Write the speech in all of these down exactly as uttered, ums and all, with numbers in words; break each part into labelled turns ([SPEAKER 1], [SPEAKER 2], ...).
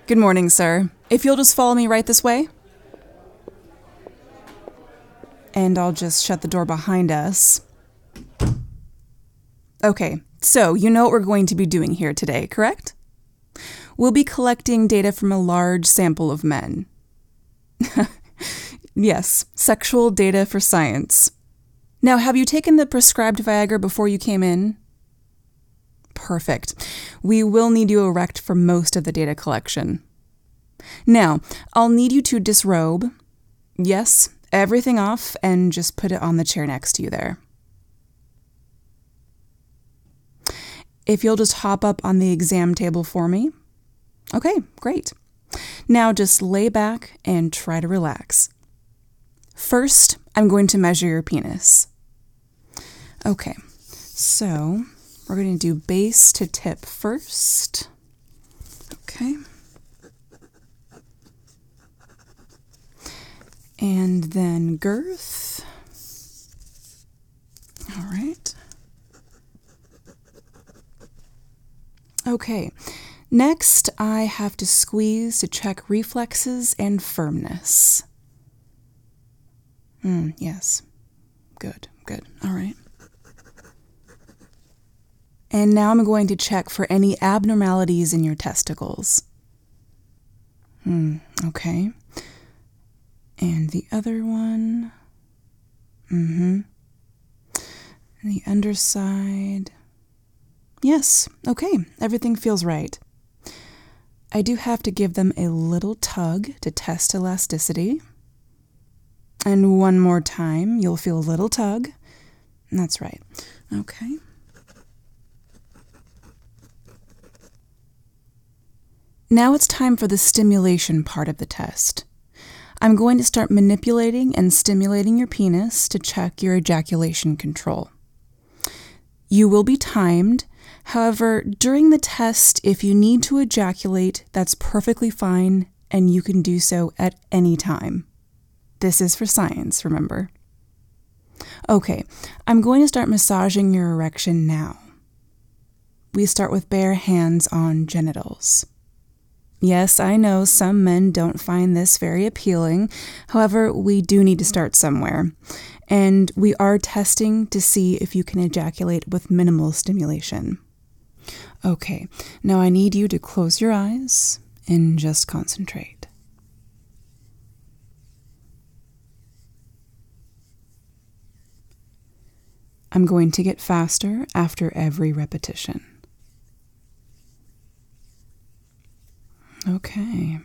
[SPEAKER 1] Good morning, sir. If you'll just follow me right this way. And I'll just shut the door behind us. Okay, so you know what we're going to be doing here today, correct? We'll be collecting data from a large sample of men. Yes, sexual data for science. Now, have you taken the prescribed Viagra before you came in? Perfect. We will need you erect for most of the data collection. Now, I'll need you to disrobe. Yes, everything off, and just put it on the chair next to you there. If you'll just hop up on the exam table for me. Okay, great. Now just lay back and try to relax. First, I'm going to measure your penis. Okay, so we're going to do base to tip first. Okay. And then girth. All right. Okay, next I have to squeeze to check reflexes and firmness. Hmm, yes. Good, good. All right. And now I'm going to check for any abnormalities in your testicles. Hmm, okay. And the other one. Mm-hmm. And the underside. Yes, okay, everything feels right. I do have to give them a little tug to test elasticity. And one more time, you'll feel a little tug. That's right. Okay. Now it's time for the stimulation part of the test. I'm going to start manipulating and stimulating your penis to check your ejaculation control. You will be timed. However, during the test, if you need to ejaculate, that's perfectly fine, and you can do so at any time. This is for science, remember? Okay, I'm going to start massaging your erection now. We start with bare hands on genitals. Yes, I know some men don't find this very appealing. However, we do need to start somewhere. And we are testing to see if you can ejaculate with minimal stimulation. Okay, now I need you to close your eyes and just concentrate. I'm going to get faster after every repetition. Okay.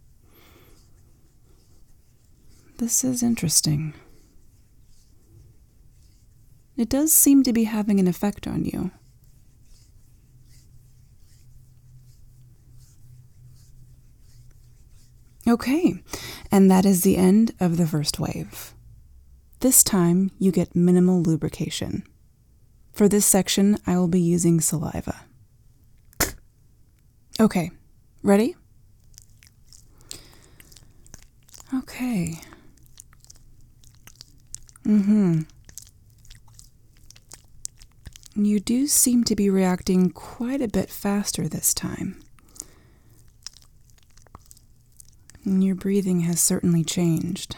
[SPEAKER 1] This is interesting. It does seem to be having an effect on you. Okay, and that is the end of the first wave. This time, you get minimal lubrication. For this section, I will be using saliva. Okay, ready? Okay. Mm-hmm. You do seem to be reacting quite a bit faster this time. And your breathing has certainly changed.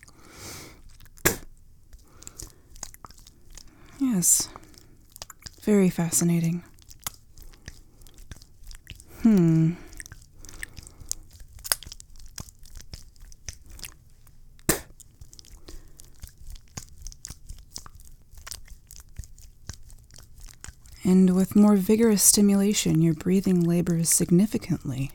[SPEAKER 1] Yes. Very fascinating. Hmm. And with more vigorous stimulation, your breathing labors significantly.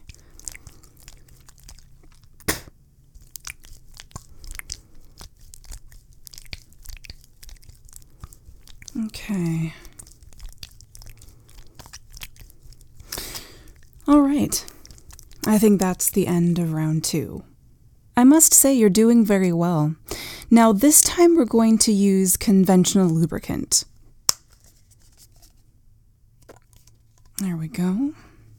[SPEAKER 1] Okay. All right. I think that's the end of round two. I must say you're doing very well. Now, this time we're going to use conventional lubricant. There we go.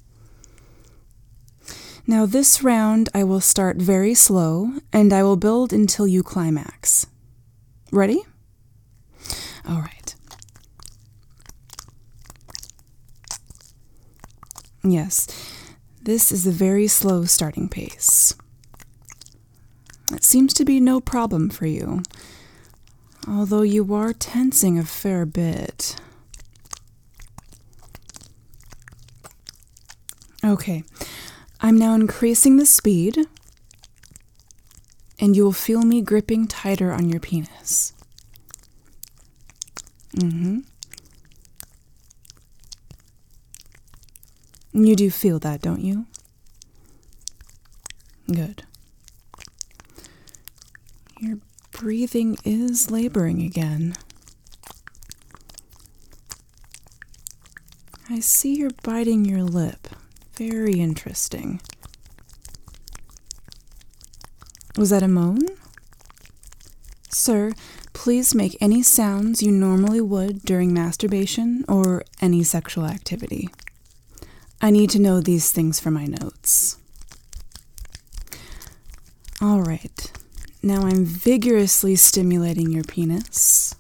[SPEAKER 1] Now this round I will start very slow and I will build until you climax. Ready? All right. Yes, This is a very slow starting pace. It seems to be no problem for you, although you are tensing a fair bit. Okay, I'm now increasing the speed, and you will feel me gripping tighter on your penis. Mm-hmm. You do feel that, don't you? Good. Your breathing is laboring again. I see you're biting your lip. Very interesting. Was that a moan? Sir, please make any sounds you normally would during masturbation or any sexual activity. I need to know these things for my notes. All right. Now I'm vigorously stimulating your penis.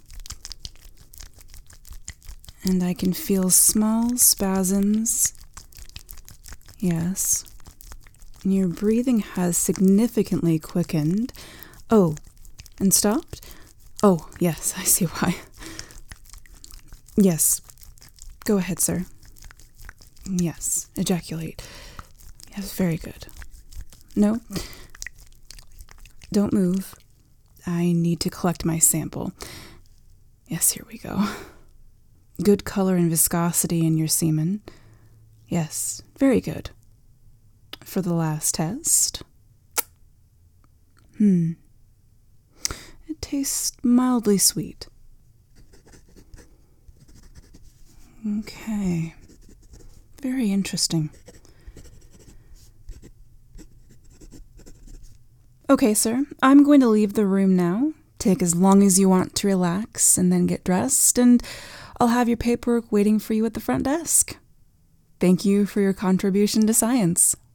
[SPEAKER 1] And I can feel small spasms. Yes. And your breathing has significantly quickened. Oh, and stopped? Oh, yes, I see why. Yes. Go ahead, sir. Yes, ejaculate. Yes, very good. No. Don't move. I need to collect my sample. Yes, here we go. Good color and viscosity in your semen. Yes, very good. For the last test. Hmm. It tastes mildly sweet. Okay. Very interesting. Okay, sir. I'm going to leave the room now. Take as long as you want to relax and then get dressed, and I'll have your paperwork waiting for you at the front desk. Thank you for your contribution to science.